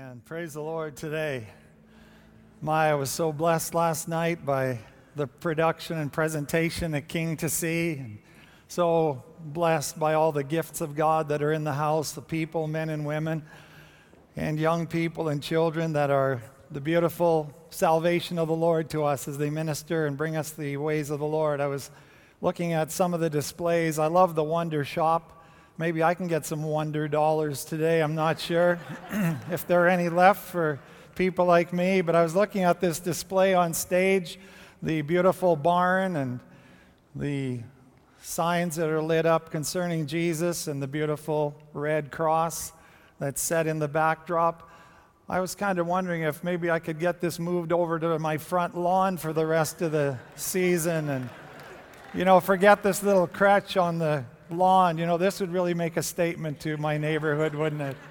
Amen. Praise the Lord today. I was so blessed last night by the production and presentation at King to See. And so blessed by all the gifts of God that are in the house, the people, men and women, and young people and children that are the beautiful salvation of the Lord to us as they minister and bring us the ways of the Lord. I was looking at some of the displays. I love the Wonder Shop. Maybe I can get some Wonder dollars today. I'm not sure if there are any left for people like me. But I was looking at this display on stage, the beautiful barn and the signs that are lit up concerning Jesus and the beautiful red cross that's set in the backdrop. I was kind of wondering if maybe I could get this moved over to my front lawn for the rest of the season and, forget this little crutch on the lawn. This would really make a statement to my neighborhood, wouldn't it?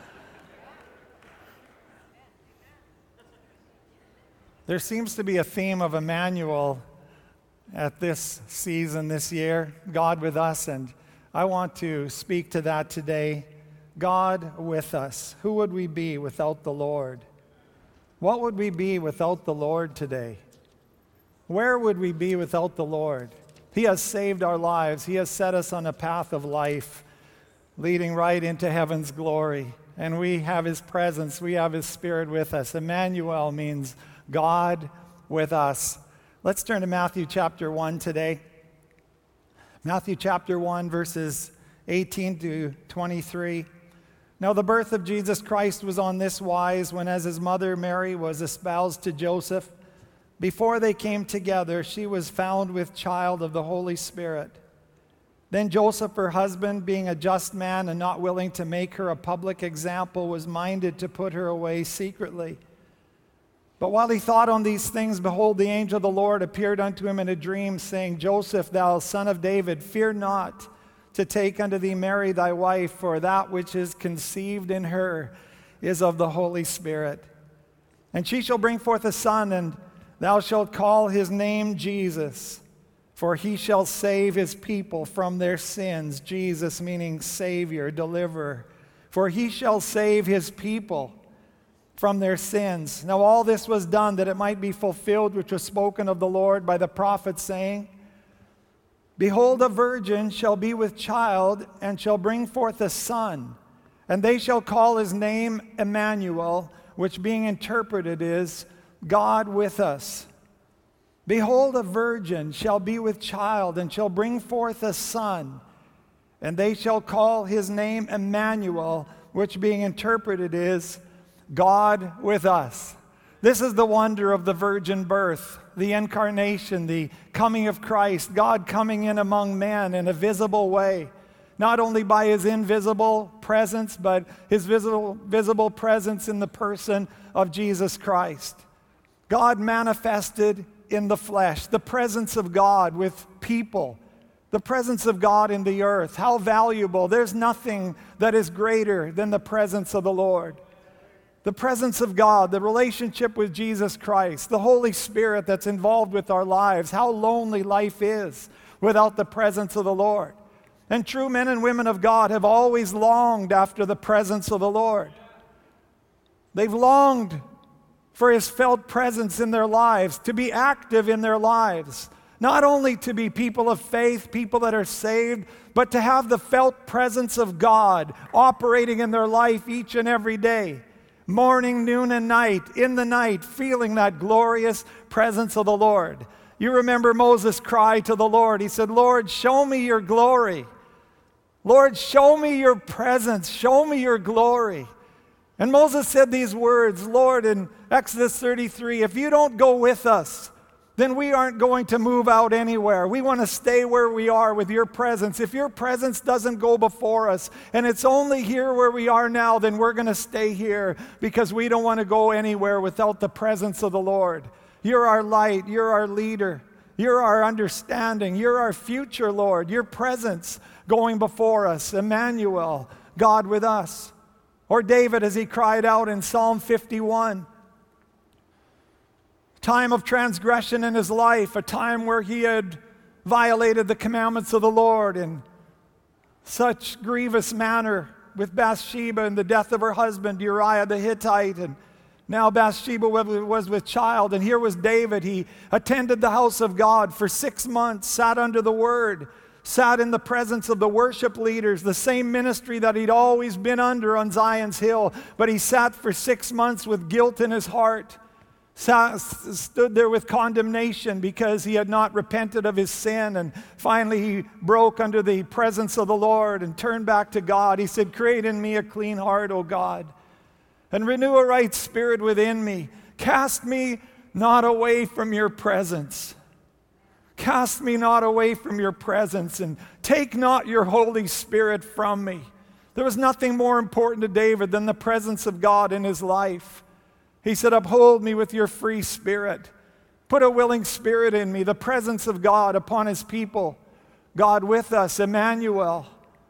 There seems to be a theme of Emmanuel at this season this year, God with us, and I want to speak to that today. God with us. Who would we be without the Lord? What would we be without the Lord today? Where would we be without the Lord? He has saved our lives. He has set us on a path of life, leading right into heaven's glory. And we have His presence. We have His Spirit with us. Emmanuel means God with us. Let's turn to Matthew chapter 1 today. Matthew chapter 1, verses 18 to 23. Now the birth of Jesus Christ was on this wise, when as His mother Mary was espoused to Joseph, before they came together, she was found with child of the Holy Spirit. Then Joseph, her husband, being a just man and not willing to make her a public example, was minded to put her away secretly. But while he thought on these things, behold, the angel of the Lord appeared unto him in a dream, saying, Joseph, thou son of David, fear not to take unto thee Mary thy wife, for that which is conceived in her is of the Holy Spirit. And she shall bring forth a son, and thou shalt call his name Jesus, for he shall save his people from their sins. Jesus meaning Savior, deliverer. For he shall save his people from their sins. Now all this was done that it might be fulfilled, which was spoken of the Lord by the prophet, saying, Behold, a virgin shall be with child, and shall bring forth a son, and they shall call his name Emmanuel, which being interpreted is God with us. Behold, a virgin shall be with child, and shall bring forth a son, and they shall call his name Emmanuel, which being interpreted is God with us. This is the wonder of the virgin birth, the incarnation, the coming of Christ, God coming in among men in a visible way, not only by His invisible presence, but His visible presence in the person of Jesus Christ. God manifested in the flesh, the presence of God with people, the presence of God in the earth. How valuable. There's nothing that is greater than the presence of the Lord. The presence of God, the relationship with Jesus Christ, the Holy Spirit that's involved with our lives. How lonely life is without the presence of the Lord. And true men and women of God have always longed after the presence of the Lord. They've longed for His felt presence in their lives, to be active in their lives. Not only to be people of faith, people that are saved, but to have the felt presence of God operating in their life each and every day. Morning, noon, and night, in the night, feeling that glorious presence of the Lord. You remember Moses' cry to the Lord. He said, Lord, show me your glory. Lord, show me your presence. Show me your glory. And Moses said these words, Lord, in Exodus 33, if you don't go with us, then we aren't going to move out anywhere. We want to stay where we are with your presence. If your presence doesn't go before us, and it's only here where we are now, then we're going to stay here because we don't want to go anywhere without the presence of the Lord. You're our light. You're our leader. You're our understanding. You're our future, Lord. Your presence going before us. Emmanuel, God with us. Or David as he cried out in Psalm 51. Time of transgression in his life, a time where he had violated the commandments of the Lord in such grievous manner with Bathsheba and the death of her husband, Uriah the Hittite, and now Bathsheba was with child. And here was David. He attended the house of God for 6 months, sat under the word, sat in the presence of the worship leaders, the same ministry that he'd always been under on Zion's Hill. But he sat for 6 months with guilt in his heart, stood there with condemnation because he had not repented of his sin. And finally he broke under the presence of the Lord and turned back to God. He said, "Create in me a clean heart, O God, and renew a right spirit within me. Cast me not away from your presence. Cast me not away from your presence, and take not your Holy Spirit from me." There was nothing more important to David than the presence of God in his life. He said, "Uphold me with your free spirit. Put a willing spirit in me," the presence of God upon his people. God with us, Emmanuel.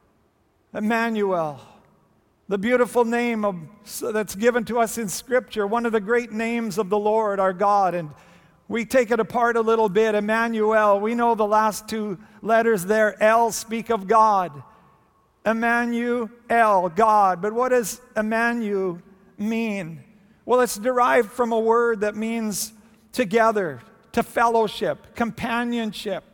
Emmanuel. The beautiful name that's given to us in Scripture, one of the great names of the Lord our God. And we take it apart a little bit. Emmanuel, we know the last two letters there, L, speak of God. Emmanuel, God. But what does Emmanuel mean? Well, it's derived from a word that means together, to fellowship, companionship,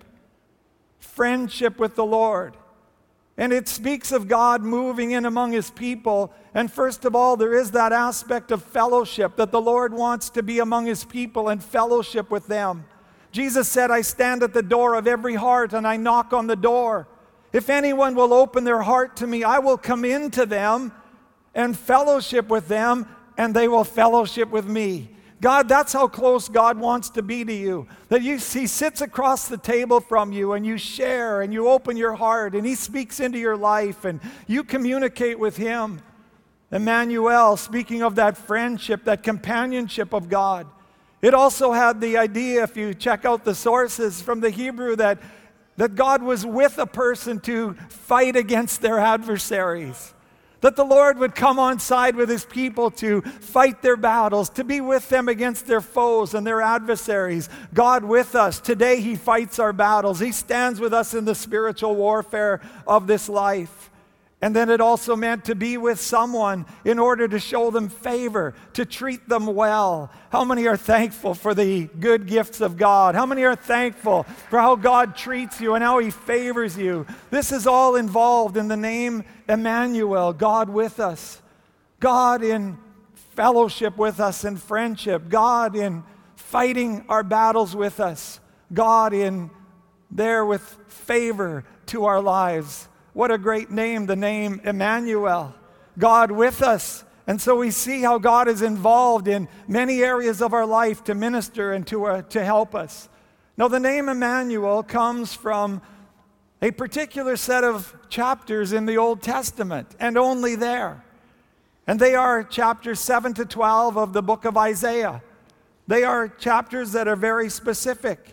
friendship with the Lord. And it speaks of God moving in among his people. And first of all, there is that aspect of fellowship, that the Lord wants to be among his people and fellowship with them. Jesus said, "I stand at the door of every heart and I knock on the door. If anyone will open their heart to me, I will come into them and fellowship with them, and they will fellowship with me." God, that's how close God wants to be to you. That he sits across the table from you and you share and you open your heart and he speaks into your life and you communicate with him. Emmanuel, speaking of that friendship, that companionship of God. It also had the idea, if you check out the sources from the Hebrew, that God was with a person to fight against their adversaries. That the Lord would come on side with his people to fight their battles, to be with them against their foes and their adversaries. God with us. Today he fights our battles. He stands with us in the spiritual warfare of this life. And then it also meant to be with someone in order to show them favor, to treat them well. How many are thankful for the good gifts of God? How many are thankful for how God treats you and how he favors you? This is all involved in the name Emmanuel, God with us. God in fellowship with us and friendship. God in fighting our battles with us. God in there with favor to our lives. What a great name, the name Emmanuel, God with us. And so we see how God is involved in many areas of our life to minister and to help us. Now, the name Emmanuel comes from a particular set of chapters in the Old Testament, and only there. And they are chapters 7 to 12 of the book of Isaiah. They are chapters that are very specific.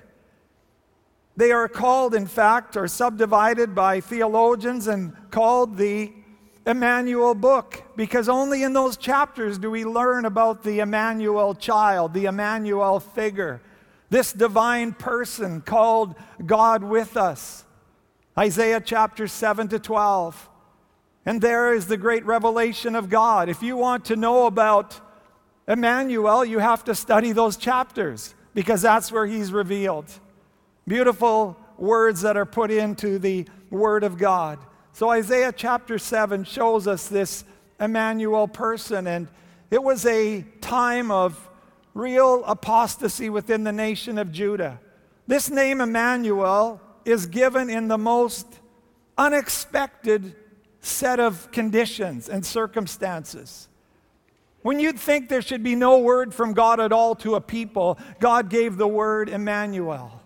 They are called, in fact, or subdivided by theologians and called the Emmanuel book, because only in those chapters do we learn about the Emmanuel child, the Emmanuel figure, this divine person called God with us. Isaiah chapter 7 to 12. And there is the great revelation of God. If you want to know about Emmanuel, you have to study those chapters, because that's where he's revealed. Beautiful words that are put into the Word of God. So Isaiah chapter 7 shows us this Emmanuel person, and it was a time of real apostasy within the nation of Judah. This name Emmanuel is given in the most unexpected set of conditions and circumstances. When you'd think there should be no word from God at all to a people, God gave the word Emmanuel.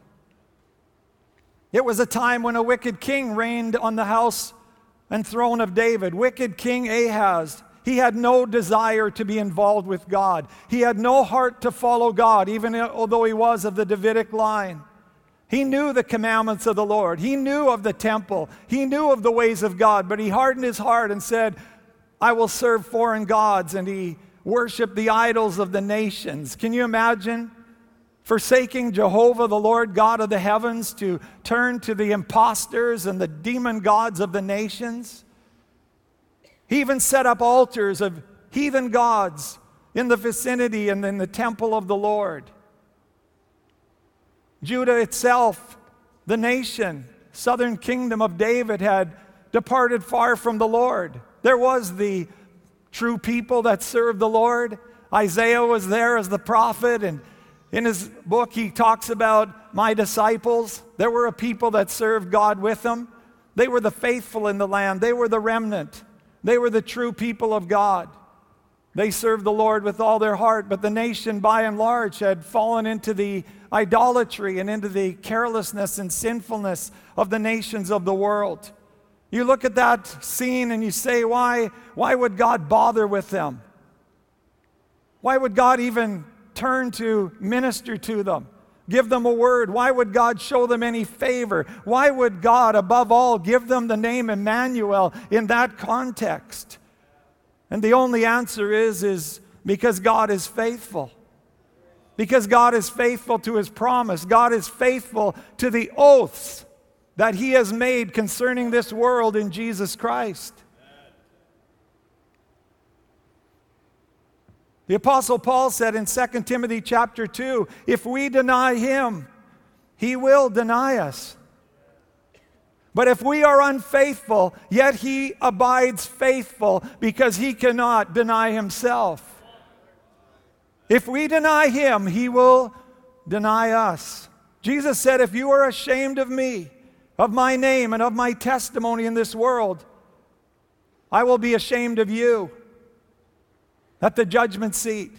It was a time when a wicked king reigned on the house and throne of David. Wicked King Ahaz. He had no desire to be involved with God. He had no heart to follow God, even although he was of the Davidic line. He knew the commandments of the Lord. He knew of the temple. He knew of the ways of God, but he hardened his heart and said, "I will serve foreign gods," and he worshiped the idols of the nations. Can you imagine? Forsaking Jehovah, the Lord God of the heavens, to turn to the impostors and the demon gods of the nations. He even set up altars of heathen gods in the vicinity and in the temple of the Lord. Judah itself, the nation, southern kingdom of David, had departed far from the Lord. There was the true people that served the Lord. Isaiah was there as the prophet, and in his book he talks about my disciples. There were a people that served God with them. They were the faithful in the land. They were the remnant. They were the true people of God. They served the Lord with all their heart, but the nation by and large had fallen into the idolatry and into the carelessness and sinfulness of the nations of the world. You look at that scene and you say, why would God bother with them? Why would God even turn to minister to them, give them a word? Why would God show them any favor? Why would God, above all, give them the name Emmanuel in that context? And the only answer is because God is faithful. Because God is faithful to His promise. God is faithful to the oaths that He has made concerning this world in Jesus Christ. The Apostle Paul said in 2 Timothy chapter 2, if we deny Him, He will deny us. But if we are unfaithful, yet He abides faithful because He cannot deny Himself. If we deny Him, He will deny us. Jesus said, if you are ashamed of me, of my name and of my testimony in this world, I will be ashamed of you at the judgment seat.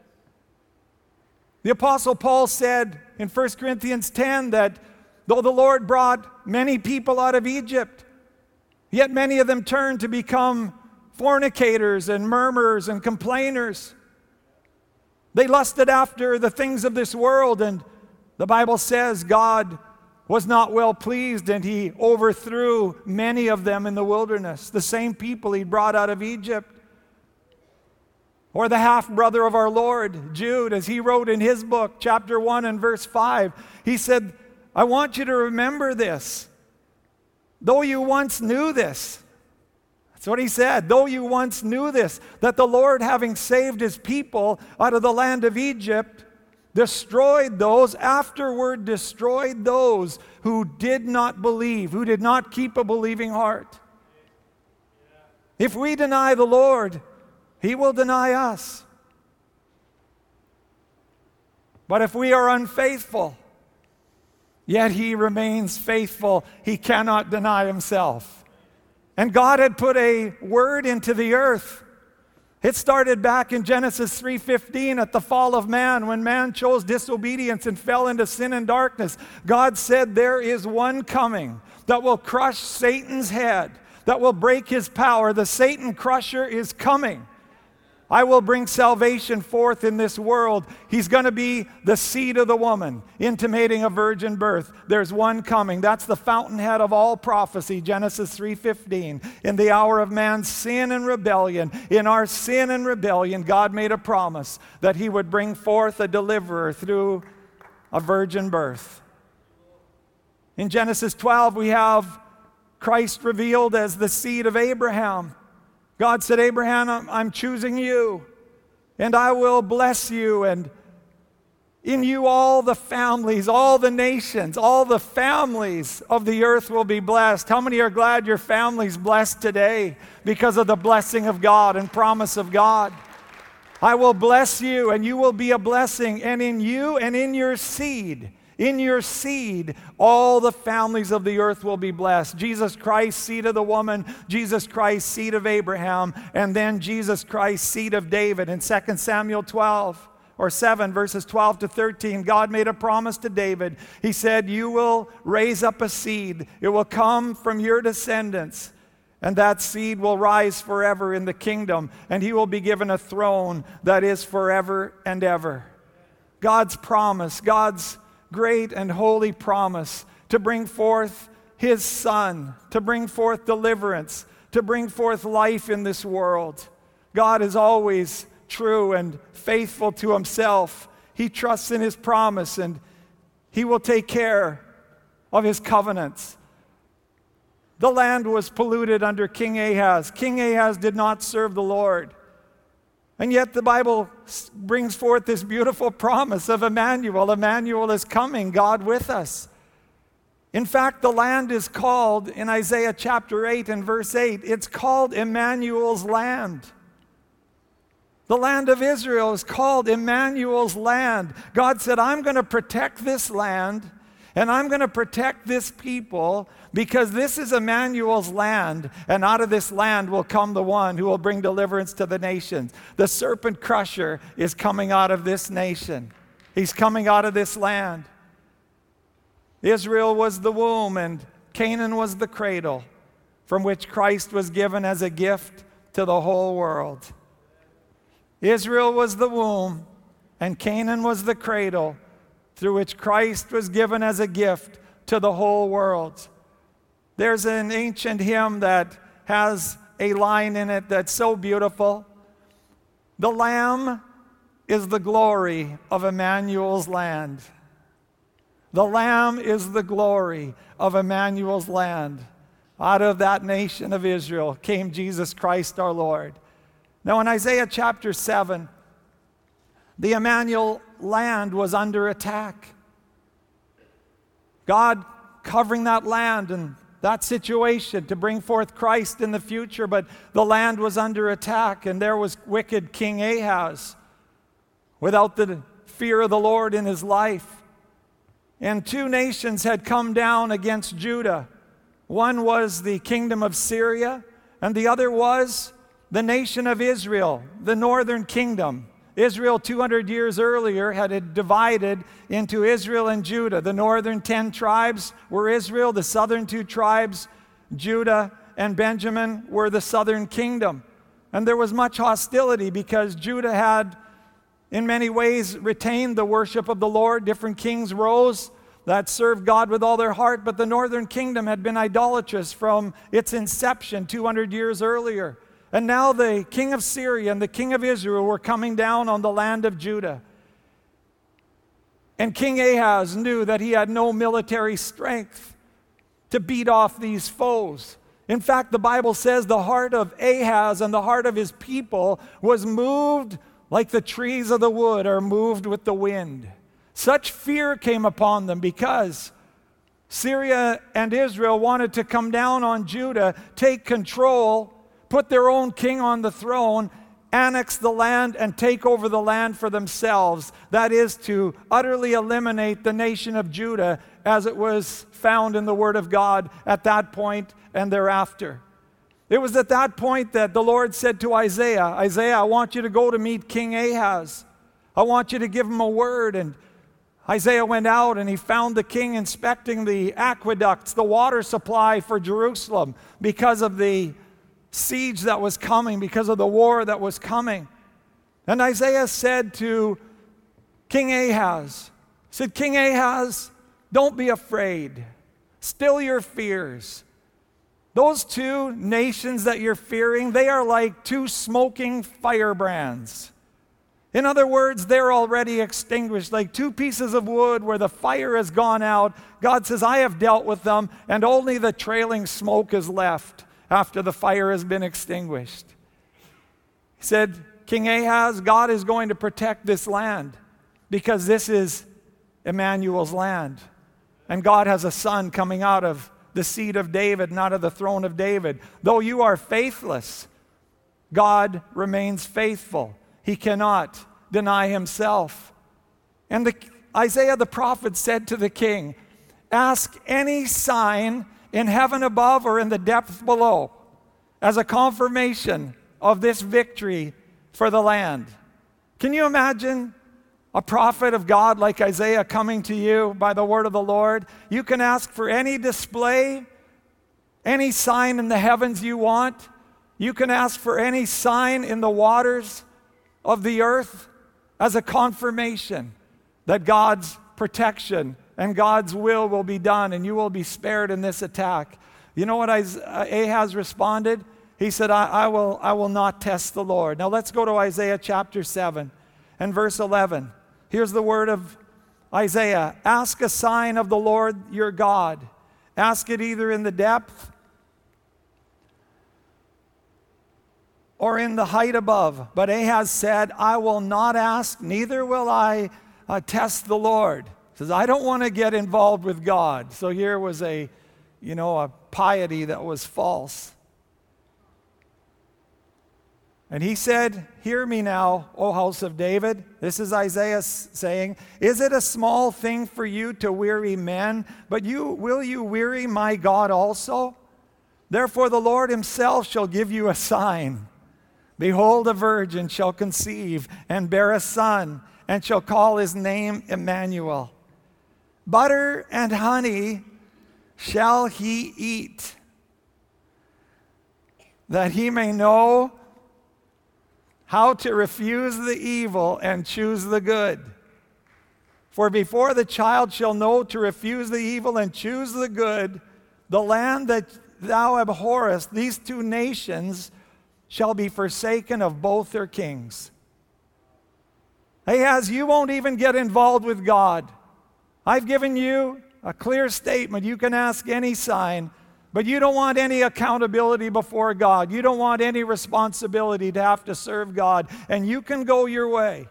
The Apostle Paul said in 1 Corinthians 10 that though the Lord brought many people out of Egypt, yet many of them turned to become fornicators and murmurers and complainers. They lusted after the things of this world, and the Bible says God was not well pleased, and He overthrew many of them in the wilderness, the same people He brought out of Egypt. Or the half-brother of our Lord, Jude, as he wrote in his book, chapter 1 and verse 5, he said, I want you to remember this. Though you once knew this, that's what he said, though you once knew this, that the Lord, having saved His people out of the land of Egypt, afterward destroyed those who did not believe, who did not keep a believing heart. If we deny the Lord, He will deny us. But if we are unfaithful, yet He remains faithful, He cannot deny Himself. And God had put a word into the earth. It started back in Genesis 3:15 at the fall of man, when man chose disobedience and fell into sin and darkness. God said, there is one coming that will crush Satan's head, that will break his power. The Satan crusher is coming. I will bring salvation forth in this world. He's going to be the seed of the woman, intimating a virgin birth. There's one coming. That's the fountainhead of all prophecy, Genesis 3:15. In the hour of man's sin and rebellion, in our sin and rebellion, God made a promise that He would bring forth a deliverer through a virgin birth. In Genesis 12, we have Christ revealed as the seed of Abraham. God said, Abraham, I'm choosing you, and I will bless you, and in you all the families, all the nations, all the families of the earth will be blessed. How many are glad your family's blessed today because of the blessing of God and promise of God? I will bless you, and you will be a blessing, and in you and in your seed, all the families of the earth will be blessed. Jesus Christ, seed of the woman, Jesus Christ, seed of Abraham, and then Jesus Christ, seed of David. In 2 Samuel 7, verses 12 to 13, God made a promise to David. He said, you will raise up a seed. It will come from your descendants, and that seed will rise forever in the kingdom, and he will be given a throne that is forever and ever. God's promise, God's great and holy promise to bring forth His Son, to bring forth deliverance, to bring forth life in this world. God is always true and faithful to Himself. He trusts in His promise, and He will take care of His covenants. The land was polluted under King Ahaz. King Ahaz did not serve the Lord. And yet the Bible brings forth this beautiful promise of Emmanuel. Emmanuel is coming, God with us. In fact, the land is called, in Isaiah chapter 8 and verse 8, it's called Emmanuel's land. The land of Israel is called Emmanuel's land. God said, I'm going to protect this land, and I'm going to protect this people, because this is Emmanuel's land, and out of this land will come the one who will bring deliverance to the nations. The serpent crusher is coming out of this nation. He's coming out of this land. Israel was the womb, and Canaan was the cradle from which Christ was given as a gift to the whole world. Israel was the womb, and Canaan was the cradle through which Christ was given as a gift to the whole world. There's an ancient hymn that has a line in it that's so beautiful. The Lamb is the glory of Emmanuel's land. The Lamb is the glory of Emmanuel's land. Out of that nation of Israel came Jesus Christ our Lord. Now in Isaiah chapter 7, the Emmanuel land was under attack. God covering that land and that situation to bring forth Christ in the future, but the land was under attack, and there was wicked King Ahaz without the fear of the Lord in his life. And two nations had come down against Judah. One was the kingdom of Syria, and the other was the nation of Israel, the northern kingdom. Israel 200 years earlier had divided into Israel and Judah. The northern 10 tribes were Israel. The southern 2 tribes, Judah and Benjamin, were the southern kingdom. And there was much hostility because Judah had, in many ways, retained the worship of the Lord. Different kings rose that served God with all their heart, but the northern kingdom had been idolatrous from its inception 200 years earlier. And now the king of Syria and the king of Israel were coming down on the land of Judah. And King Ahaz knew that he had no military strength to beat off these foes. In fact, the Bible says the heart of Ahaz and the heart of his people was moved like the trees of the wood are moved with the wind. Such fear came upon them because Syria and Israel wanted to come down on Judah, take control, put their own king on the throne, annex the land, and take over the land for themselves. That is, to utterly eliminate the nation of Judah as it was found in the Word of God at that point and thereafter. It was at that point that the Lord said to Isaiah, Isaiah, I want you to go to meet King Ahaz. I want you to give him a word. And Isaiah went out and he found the king inspecting the aqueducts, the water supply for Jerusalem, because of the siege that was coming, because of the war that was coming. And Isaiah said to King Ahaz, said, King Ahaz, don't be afraid. Still your fears. Those two nations that you're fearing, they are like two smoking firebrands. In other words, they're already extinguished, like two pieces of wood where the fire has gone out. God says, I have dealt with them, and only the trailing smoke is left after the fire has been extinguished. He said, King Ahaz, God is going to protect this land because this is Emmanuel's land. And God has a son coming out of the seed of David, not of the throne of David. Though you are faithless, God remains faithful. He cannot deny himself. And Isaiah the prophet said to the king, ask any sign in heaven above or in the depths below as a confirmation of this victory for the land. Can you imagine a prophet of God like Isaiah coming to you by the word of the Lord? You can ask for any display, any sign in the heavens you want. You can ask for any sign in the waters of the earth as a confirmation that God's protection and God's will be done, and you will be spared in this attack. You know what Ahaz responded? He said, I will not test the Lord. Now let's go to Isaiah chapter 7 and verse 11. Here's the word of Isaiah. Ask a sign of the Lord your God. Ask it either in the depth or in the height above. But Ahaz said, I will not ask, neither will I test the Lord. He says, I don't want to get involved with God. So here was a piety that was false. And he said, hear me now, O house of David. This is Isaiah saying, is it a small thing for you to weary men? But will you weary my God also? Therefore the Lord himself shall give you a sign. Behold, a virgin shall conceive and bear a son, and shall call his name Emmanuel. Butter and honey shall he eat, that he may know how to refuse the evil and choose the good. For before the child shall know to refuse the evil and choose the good, the land that thou abhorrest, these two nations shall be forsaken of both their kings. Ahaz, you won't even get involved with God. I've given you a clear statement. You can ask any sign, but you don't want any accountability before God. You don't want any responsibility to have to serve God, and you can go your way.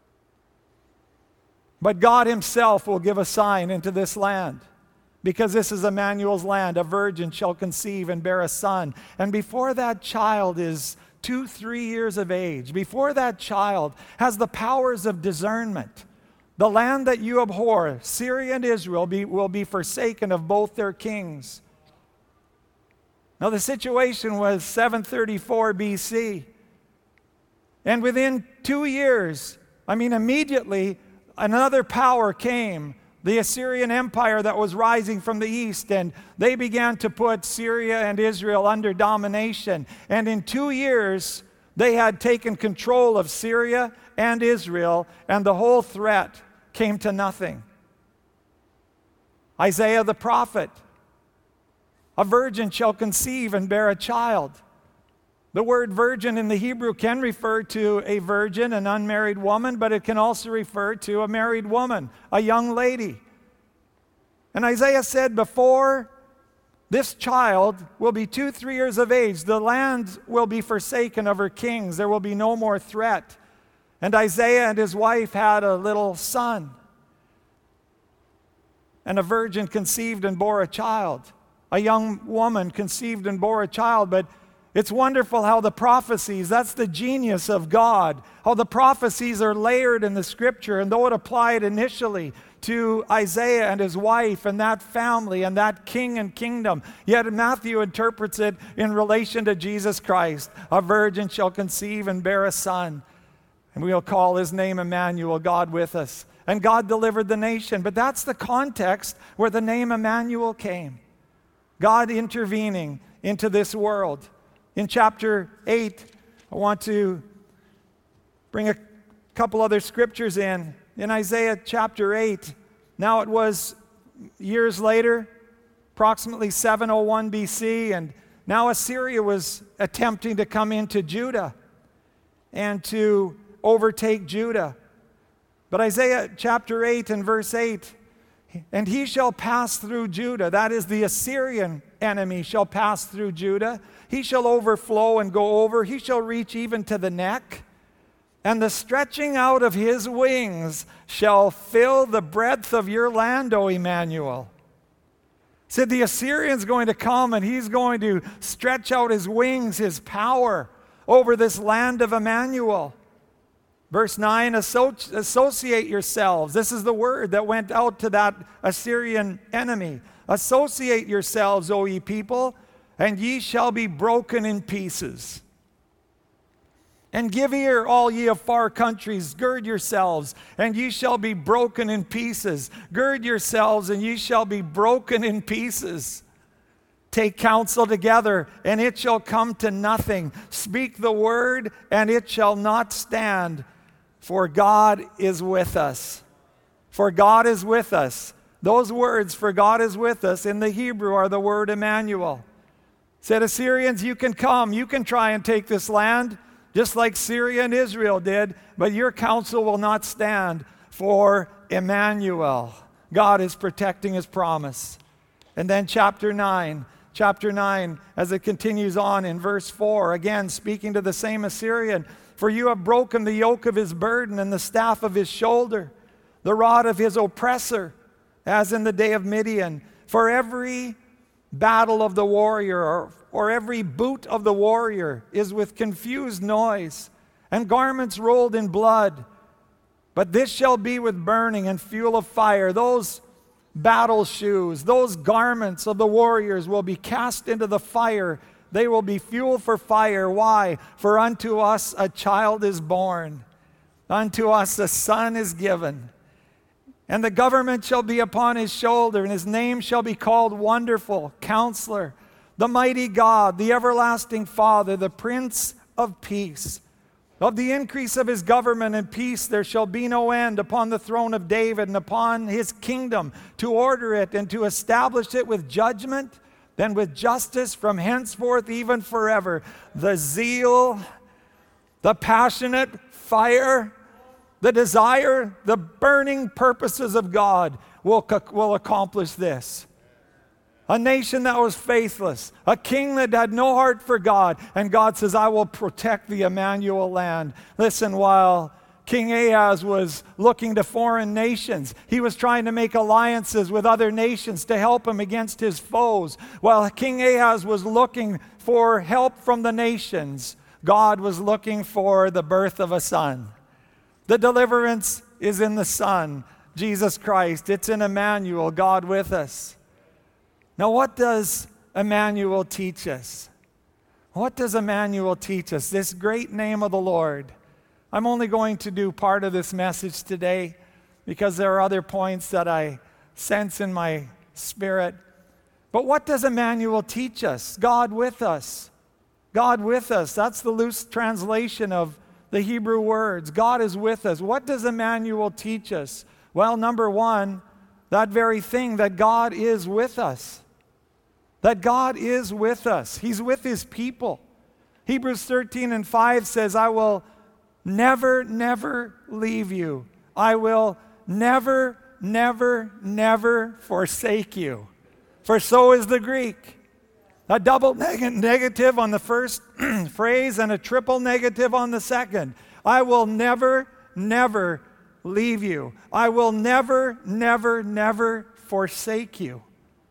But God himself will give a sign into this land, because this is Emmanuel's land. A virgin shall conceive and bear a son. And before that child is 2-3 years of age, before that child has the powers of discernment, the land that you abhor, Syria and Israel, will be forsaken of both their kings. Now the situation was 734 BC. And within 2 years, immediately, another power came, the Assyrian Empire that was rising from the east, and they began to put Syria and Israel under domination. And in 2 years, they had taken control of Syria and Israel, and the whole threat came to nothing. Isaiah the prophet, a virgin shall conceive and bear a child. The word virgin in the Hebrew can refer to a virgin, an unmarried woman, but it can also refer to a married woman, a young lady. And Isaiah said, before this child will be 2-3 years of age, the land will be forsaken of her kings. There will be no more threat. And Isaiah and his wife had a little son. And a virgin conceived and bore a child. A young woman conceived and bore a child. But it's wonderful how the prophecies, that's the genius of God, how the prophecies are layered in the scripture. And though it applied initially to Isaiah and his wife and that family and that king and kingdom, yet Matthew interprets it in relation to Jesus Christ. A virgin shall conceive and bear a son, and we'll call his name Emmanuel, God with us. And God delivered the nation. But that's the context where the name Emmanuel came. God intervening into this world. In chapter 8, I want to bring a couple other scriptures in. In Isaiah chapter 8, now it was years later, approximately 701 BC, and now Assyria was attempting to come into Judah and to overtake Judah. But Isaiah chapter 8 and verse 8, and he shall pass through Judah. That is, the Assyrian enemy shall pass through Judah. He shall overflow and go over. He shall reach even to the neck. And the stretching out of his wings shall fill the breadth of your land, O Emmanuel. Said the Assyrian's going to come and he's going to stretch out his wings, his power, over this land of Emmanuel. Verse 9, associate yourselves. This is the word that went out to that Assyrian enemy. Associate yourselves, O ye people, and ye shall be broken in pieces. And give ear, all ye of far countries, gird yourselves, and ye shall be broken in pieces. Gird yourselves, and ye shall be broken in pieces. Take counsel together, and it shall come to nothing. Speak the word, and it shall not stand. For God is with us. For God is with us. Those words, for God is with us, in the Hebrew are the word Emmanuel. Said, Assyrians, you can come. You can try and take this land, just like Syria and Israel did, but your counsel will not stand. For Emmanuel, God is protecting his promise. And then chapter 9, chapter 9, as it continues on in verse 4, again speaking to the same Assyrian, for you have broken the yoke of his burden and the staff of his shoulder, the rod of his oppressor, as in the day of Midian. For every battle of the warrior, or every boot of the warrior, is with confused noise, and garments rolled in blood. But this shall be with burning and fuel of fire. Those battle shoes, those garments of the warriors will be cast into the fire. They will be fuel for fire. Why? For unto us a child is born, unto us a son is given. And the government shall be upon his shoulder, and his name shall be called Wonderful, Counselor, the Mighty God, the Everlasting Father, the Prince of Peace. Of the increase of his government and peace there shall be no end upon the throne of David and upon his kingdom, to order it and to establish it with judgment and with justice from henceforth even forever. The zeal, the passionate fire, the desire, the burning purposes of God will accomplish this. A nation that was faithless, a king that had no heart for God, and God says, I will protect the Emmanuel land. Listen, while King Ahaz was looking to foreign nations, he was trying to make alliances with other nations to help him against his foes. While King Ahaz was looking for help from the nations, God was looking for the birth of a son. The deliverance is in the Son, Jesus Christ. It's in Emmanuel, God with us. Now, what does Emmanuel teach us? What does Emmanuel teach us? This great name of the Lord. I'm only going to do part of this message today because there are other points that I sense in my spirit. But what does Emmanuel teach us? God with us. God with us. That's the loose translation of the Hebrew words. God is with us. What does Emmanuel teach us? Well, number one, that very thing, that God is with us. That God is with us. He's with his people. Hebrews 13:5 says, I will never, never leave you. I will never, never, never forsake you. For so is the Greek. A double negative on the first phrase and a triple negative on the second. I will never, never leave you. I will never, never, never forsake you.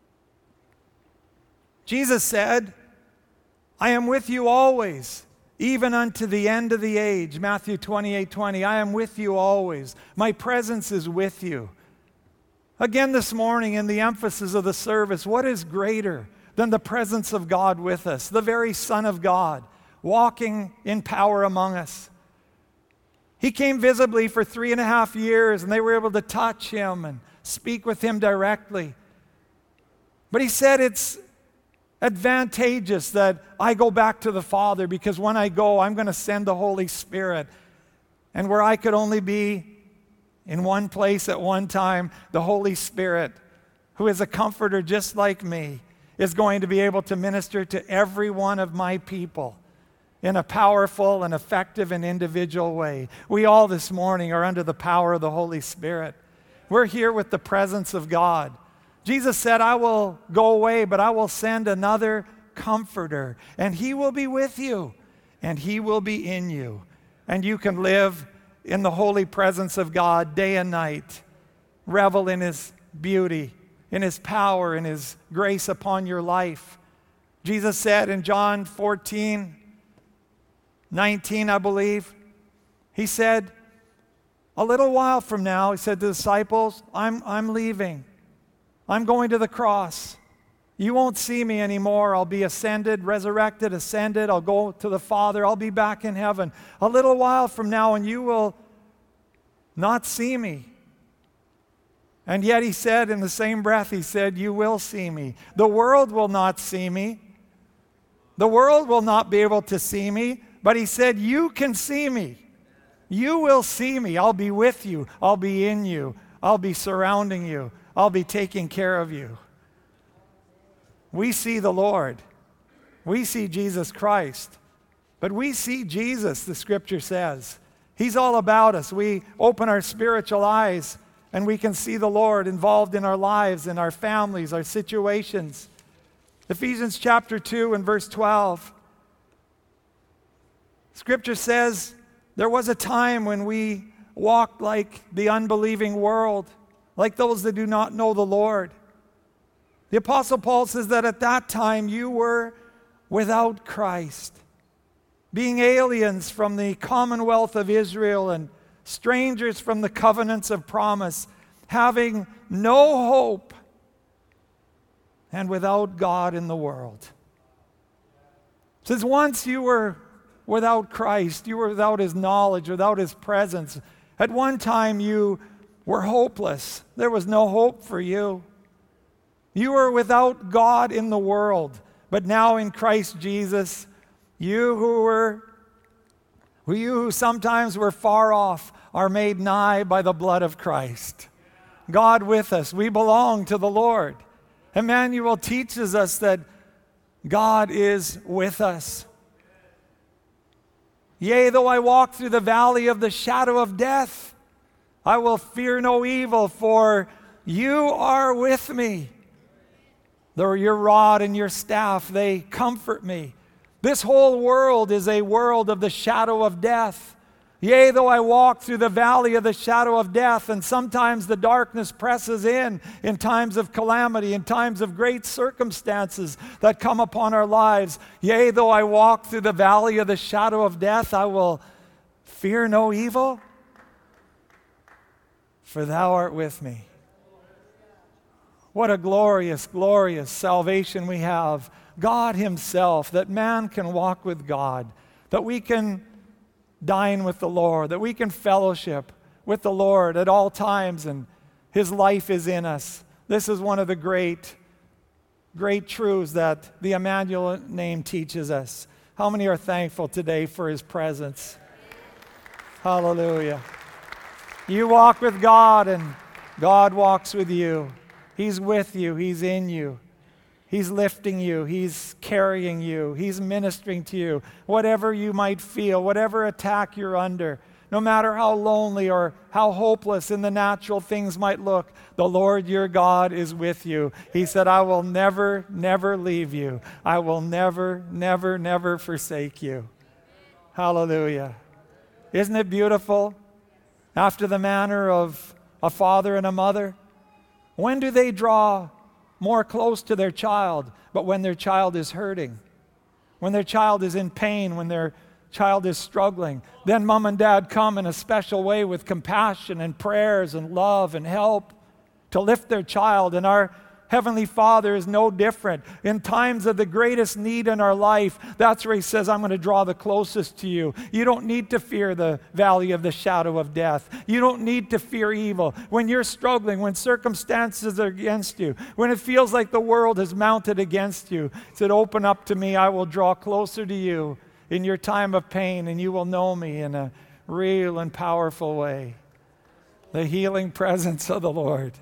Jesus said, I am with you always, even unto the end of the age. Matthew 28:20, I am with you always. My presence is with you. Again this morning in the emphasis of the service, what is greater than the presence of God with us? The very Son of God, walking in power among us. He came visibly for 3.5 years, and they were able to touch him and speak with him directly. But he said it's advantageous that I go back to the Father, because when I go, I'm going to send the Holy Spirit. And where I could only be in one place at one time, the Holy Spirit, who is a comforter just like me, is going to be able to minister to every one of my people in a powerful and effective and individual way. We all this morning are under the power of the Holy Spirit. We're here with the presence of God. Jesus said, I will go away, but I will send another comforter, and he will be with you, and he will be in you. And you can live in the holy presence of God day and night. Revel in his beauty, in his power, in his grace upon your life. Jesus said in John 14:19, I believe, he said, a little while from now, he said to the disciples, I'm leaving. I'm going to the cross. You won't see me anymore. I'll be ascended, resurrected, ascended. I'll go to the Father. I'll be back in heaven. A little while from now, and you will not see me. And yet he said in the same breath, he said, you will see me. The world will not see me. The world will not be able to see me. But he said, you can see me. You will see me. I'll be with you. I'll be in you. I'll be surrounding you. I'll be taking care of you. We see the Lord. We see Jesus Christ. But we see Jesus, the Scripture says. He's all about us. We open our spiritual eyes and we can see the Lord involved in our lives, in our families, our situations. Ephesians chapter 2 and verse 12. Scripture says, there was a time when we walked like the unbelieving world, like those that do not know the Lord. The Apostle Paul says that at that time you were without Christ, being aliens from the commonwealth of Israel and strangers from the covenants of promise, having no hope and without God in the world. It says once you were without Christ, you were without His knowledge, without His presence. At one time you were hopeless. There was no hope for you. You were without God in the world. But now in Christ Jesus, you who sometimes were far off are made nigh by the blood of Christ. God with us. We belong to the Lord. Emmanuel teaches us that God is with us. Yea, though I walk through the valley of the shadow of death, I will fear no evil, for you are with me. Though your rod and your staff, they comfort me. This whole world is a world of the shadow of death. Yea, though I walk through the valley of the shadow of death, and sometimes the darkness presses in times of calamity, in times of great circumstances that come upon our lives. Yea, though I walk through the valley of the shadow of death, I will fear no evil, for thou art with me. What a glorious, glorious salvation we have. God Himself, that man can walk with God, that we can dine with the Lord, that we can fellowship with the Lord at all times, and His life is in us. This is one of the great, great truths that the Emmanuel name teaches us. How many are thankful today for His presence? Hallelujah. You walk with God, and God walks with you. He's with you. He's in you. He's lifting you. He's carrying you. He's ministering to you. Whatever you might feel, whatever attack you're under, no matter how lonely or how hopeless in the natural things might look, the Lord your God is with you. He said, I will never, never leave you. I will never, never, never forsake you. Hallelujah. Isn't it beautiful? After the manner of a father and a mother, when do they draw more close to their child? But when their child is hurting, when their child is in pain, when their child is struggling, then mom and dad come in a special way with compassion and prayers and love and help to lift their child. And our Heavenly Father is no different. In times of the greatest need in our life, that's where He says, I'm going to draw the closest to you. You don't need to fear the valley of the shadow of death. You don't need to fear evil. When you're struggling, when circumstances are against you, when it feels like the world has mounted against you, He said, open up to me. I will draw closer to you in your time of pain, and you will know me in a real and powerful way. The healing presence of the Lord.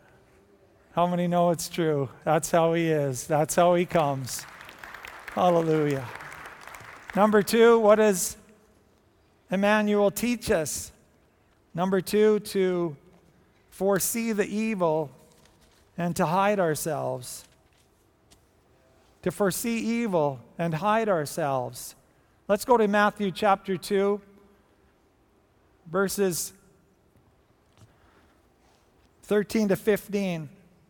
How many know it's true? That's how He is. That's how He comes. Hallelujah. Number 2, what does Emmanuel teach us? Number 2, to foresee the evil and to hide ourselves. To foresee evil and hide ourselves. Let's go to Matthew chapter 2, verses 13 to 15.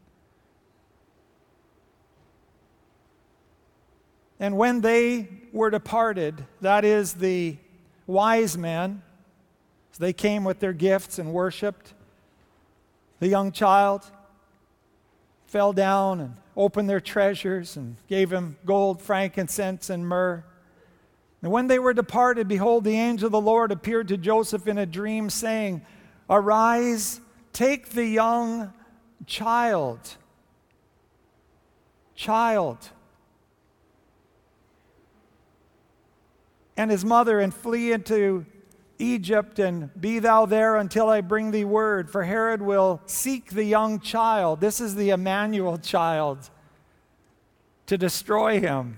And when they were departed, that is the wise men, so they came with their gifts and worshiped, the young child fell down and opened their treasures and gave Him gold, frankincense, and myrrh. And when they were departed, behold, the angel of the Lord appeared to Joseph in a dream, saying, Arise, take the young child, and his mother, and flee into Egypt, and be thou there until I bring thee word. For Herod will seek the young child. This is the Emmanuel child, to destroy him.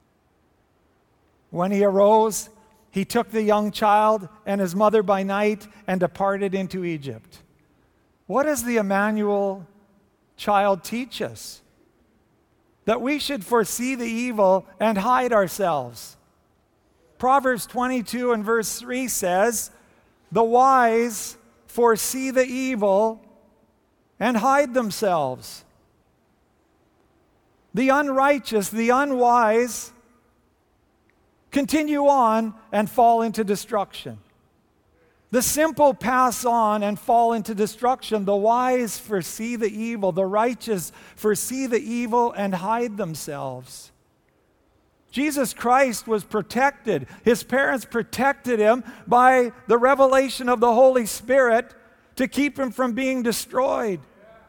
When he arose, he took the young child and his mother by night and departed into Egypt. What does the Emmanuel child teach us? that we should foresee the evil and hide ourselves. Proverbs 22 and verse 3 says, "The wise foresee the evil and hide themselves. The unrighteous, the unwise, continue on and fall into destruction. The simple pass on and fall into destruction. The wise foresee the evil. The righteous foresee the evil and hide themselves." Jesus Christ was protected. His parents protected him by the revelation of the Holy Spirit to keep him from being destroyed,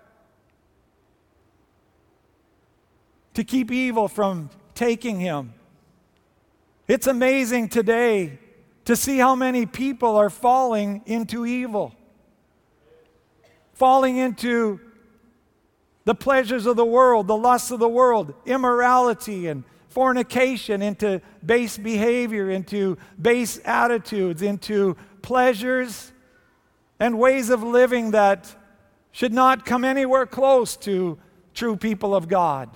to keep evil from taking him. It's amazing today to see how many people are falling into evil, falling into the pleasures of the world, the lusts of the world, immorality and fornication, into base behavior, into base attitudes, into pleasures and ways of living that should not come anywhere close to true people of God.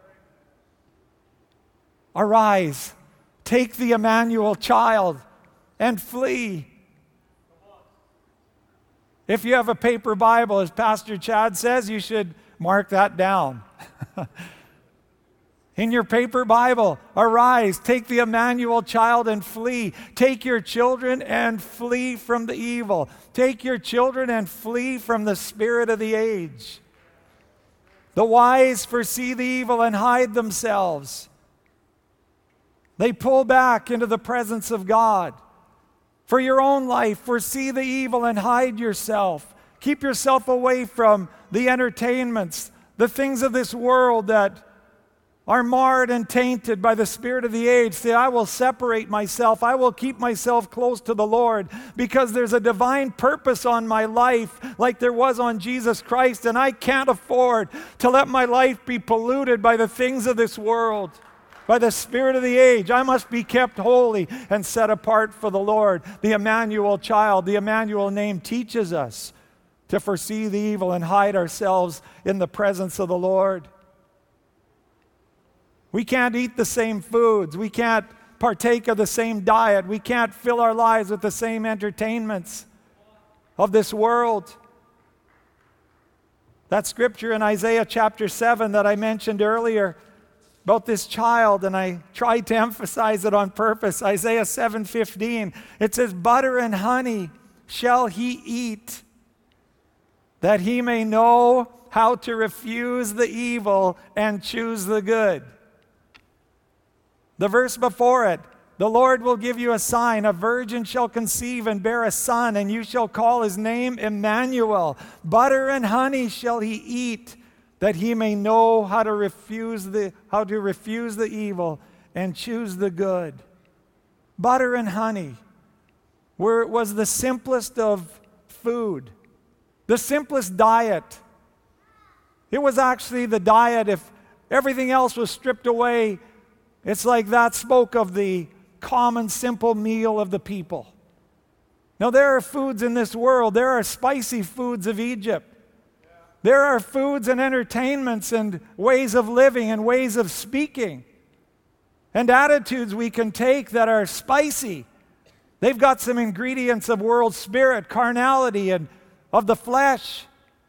Arise, take the Emmanuel child, and flee. If you have a paper Bible, as Pastor Chad says, you should mark that down. In your paper Bible, arise, take the Emmanuel child and flee. Take your children and flee from the evil. Take your children and flee from the spirit of the age. The wise foresee the evil and hide themselves. They pull back into the presence of God. For your own life, foresee the evil and hide yourself. Keep yourself away from the entertainments, the things of this world that are marred and tainted by the spirit of the age. Say, I will separate myself. I will keep myself close to the Lord because there's a divine purpose on my life like there was on Jesus Christ, and I can't afford to let my life be polluted by the things of this world, by the spirit of the age. I must be kept holy and set apart for the Lord. The Emmanuel child, the Emmanuel name teaches us to foresee the evil and hide ourselves in the presence of the Lord. We can't eat the same foods. We can't partake of the same diet. We can't fill our lives with the same entertainments of this world. That scripture in Isaiah chapter 7 that I mentioned earlier about this child, and I tried to emphasize it on purpose, Isaiah 7:15, it says, "Butter and honey shall he eat, that he may know how to refuse the evil and choose the good." The verse before it, "The Lord will give you a sign. A virgin shall conceive and bear a son, and you shall call his name Emmanuel. Butter and honey shall he eat, that he may know how to refuse the evil and choose the good." Butter and honey was the simplest of food, the simplest diet. It was actually the diet, if everything else was stripped away, it's like that spoke of the common, simple meal of the people. Now, there are foods in this world. There are spicy foods of Egypt. There are foods and entertainments and ways of living and ways of speaking and attitudes we can take that are spicy. They've got some ingredients of world spirit, carnality, and of the flesh.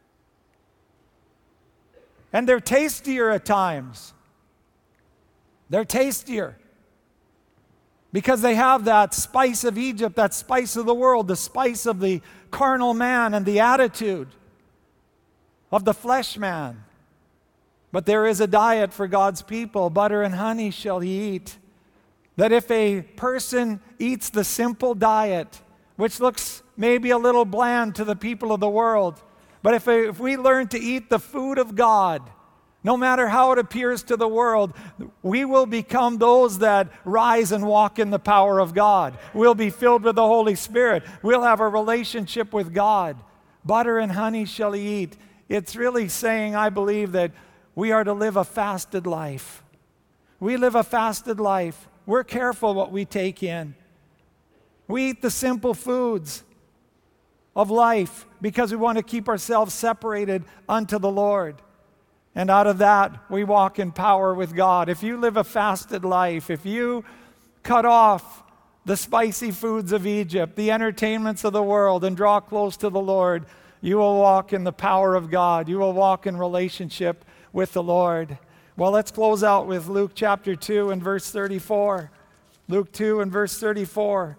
And they're tastier at times. They're tastier because they have that spice of Egypt, that spice of the world, the spice of the carnal man and the attitude of the flesh man. But there is a diet for God's people. Butter and honey shall he eat. That if a person eats the simple diet, which looks maybe a little bland to the people of the world, but if we learn to eat the food of God, no matter how it appears to the world, we will become those that rise and walk in the power of God. We'll be filled with the Holy Spirit. We'll have a relationship with God. Butter and honey shall he eat. It's really saying, I believe, that we are to live a fasted life. We live a fasted life. We're careful what we take in. We eat the simple foods of life because we want to keep ourselves separated unto the Lord. And out of that, we walk in power with God. If you live a fasted life, if you cut off the spicy foods of Egypt, the entertainments of the world, and draw close to the Lord, you will walk in the power of God. You will walk in relationship with the Lord. Well, let's close out with Luke chapter 2 and verse 34. Luke 2 and verse 34.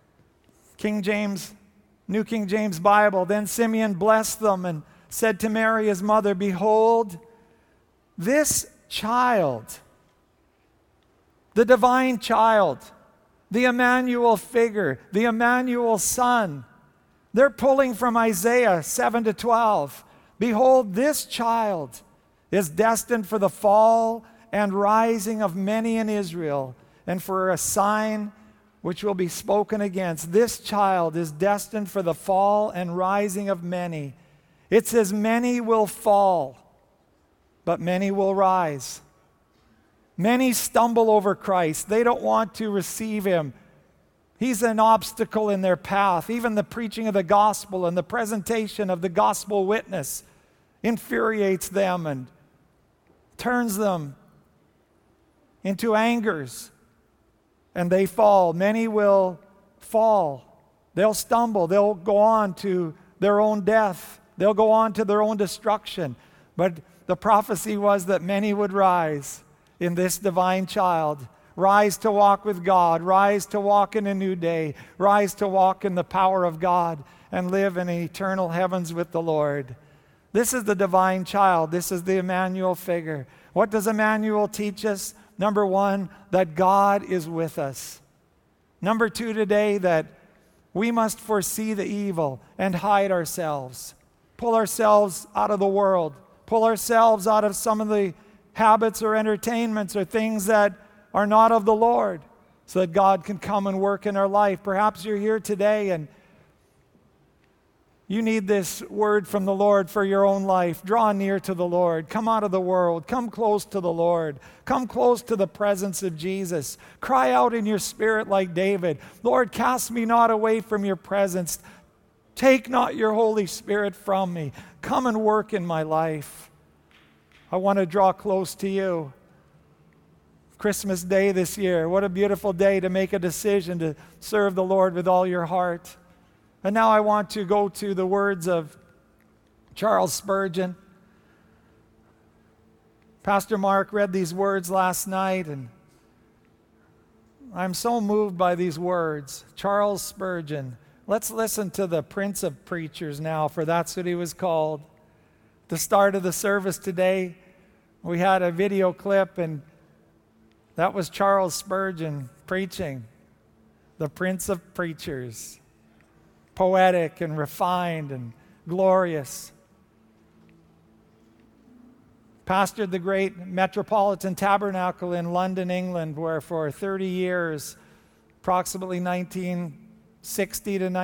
New King James Bible. Then Simeon blessed them and said to Mary his mother, "Behold, this child, the divine child, the Emmanuel figure, the Emmanuel Son." They're pulling from Isaiah 7-12. "Behold, this child is destined for the fall and rising of many in Israel, and for a sign which will be spoken against." This child is destined for the fall and rising of many. It says many will fall, but many will rise. Many stumble over Christ. They don't want to receive him. He's an obstacle in their path. Even the preaching of the gospel and the presentation of the gospel witness infuriates them and turns them into angers, and they fall. Many will fall. They'll stumble. They'll go on to their own death. They'll go on to their own destruction. But the prophecy was that many would rise in this divine child, rise to walk with God, rise to walk in a new day, rise to walk in the power of God, and live in eternal heavens with the Lord. This is the divine child. This is the Emmanuel figure. What does Emmanuel teach us? Number one, that God is with us. Number two today, that we must foresee the evil and hide ourselves. Pull ourselves out of the world. Pull ourselves out of some of the habits or entertainments or things that are not of the Lord, so that God can come and work in our life. Perhaps you're here today and you need this word from the Lord for your own life. Draw near to the Lord. Come out of the world. Come close to the Lord. Come close to the presence of Jesus. Cry out in your spirit like David, "Lord, cast me not away from your presence. Take not your Holy Spirit from me. Come and work in my life. I want to draw close to you." Christmas Day this year, what a beautiful day to make a decision to serve the Lord with all your heart. And now I want to go to the words of Charles Spurgeon. Pastor Mark read these words last night, and I'm so moved by these words. Charles Spurgeon. Let's listen to the Prince of Preachers now, for that's what he was called. The start of the service today, we had a video clip, and that was Charles Spurgeon preaching, the Prince of Preachers. Poetic and refined and glorious. Pastored the great Metropolitan Tabernacle in London, England, where for 30 years, approximately 1860 to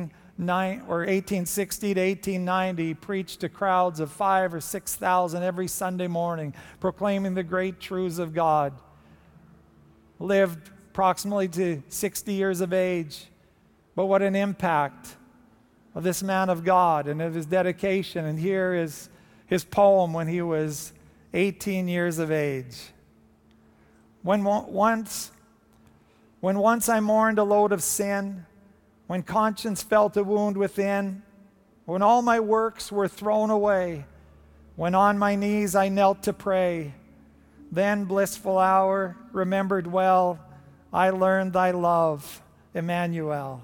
1890, preached to crowds of 5,000 or 6,000 every Sunday morning, proclaiming the great truths of God. Lived approximately to 60 years of age. But what an impact of this man of God and of his dedication. And here is his poem when he was 18 years of age. When once I mourned a load of sin, when conscience felt a wound within, when all my works were thrown away, when on my knees I knelt to pray, then blissful hour remembered well, I learned thy love, Emmanuel.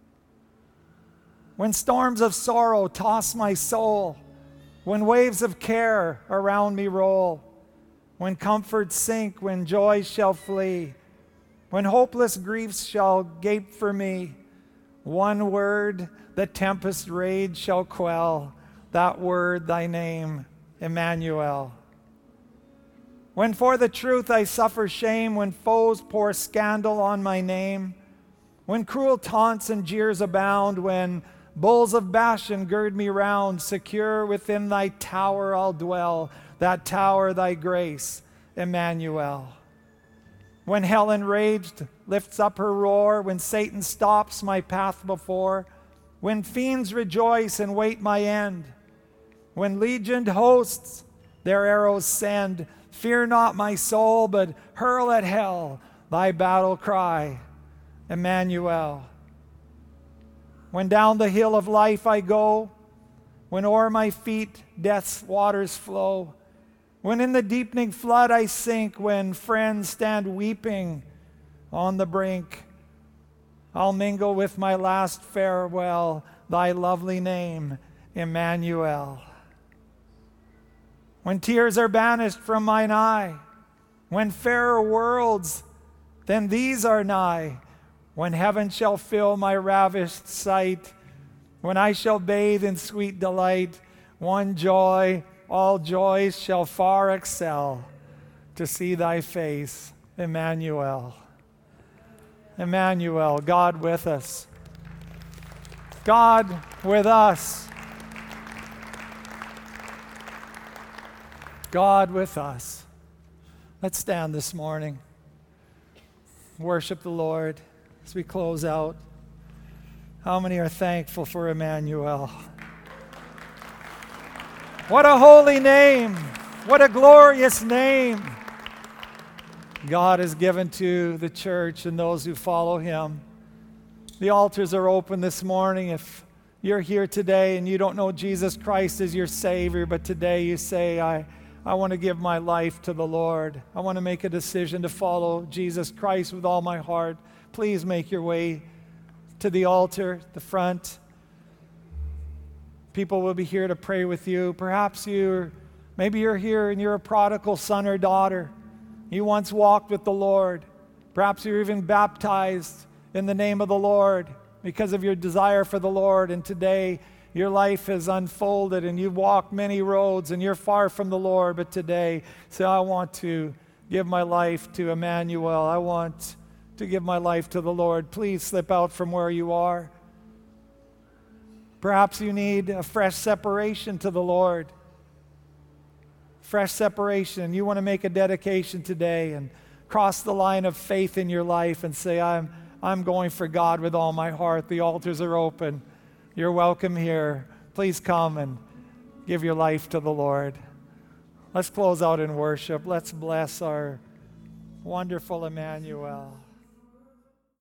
When storms of sorrow toss my soul, when waves of care around me roll, when comforts sink, when joys shall flee, when hopeless griefs shall gape for me, one word the tempest rage shall quell, that word thy name, Emmanuel. When for the truth I suffer shame, when foes pour scandal on my name, when cruel taunts and jeers abound, when bulls of Bashan gird me round, secure within thy tower I'll dwell, that tower thy grace, Emmanuel. When hell enraged lifts up her roar, when Satan stops my path before, when fiends rejoice and wait my end, when legioned hosts their arrows send. Fear not, my soul, but hurl at hell thy battle cry, Emmanuel. When down the hill of life I go, when o'er my feet death's waters flow, when in the deepening flood I sink, when friends stand weeping on the brink, I'll mingle with my last farewell thy lovely name, Emmanuel. When tears are banished from mine eye, when fairer worlds than these are nigh, when heaven shall fill my ravished sight, when I shall bathe in sweet delight, one joy, all joys shall far excel, to see thy face, Emmanuel. Emmanuel, God with us. God with us. God with us. Let's stand this morning. Worship the Lord as we close out. How many are thankful for Emmanuel? What a holy name. What a glorious name God has given to the church and those who follow him. The altars are open this morning. If you're here today and you don't know Jesus Christ as your Savior, but today you say, I want to give my life to the Lord. I want to make a decision to follow Jesus Christ with all my heart. Please make your way to the altar, the front. People will be here to pray with you. Perhaps maybe you're here and you're a prodigal son or daughter. You once walked with the Lord. Perhaps you're even baptized in the name of the Lord because of your desire for the Lord. And today your life has unfolded and you've walked many roads and you're far from the Lord. But today, say, I want to give my life to Emmanuel. I want to give my life to the Lord. Please slip out from where you are. Perhaps you need a fresh separation to the Lord. Fresh separation. You want to make a dedication today and cross the line of faith in your life and say, I'm going for God with all my heart. The altars are open. You're welcome here. Please come and give your life to the Lord. Let's close out in worship. Let's bless our wonderful Emmanuel.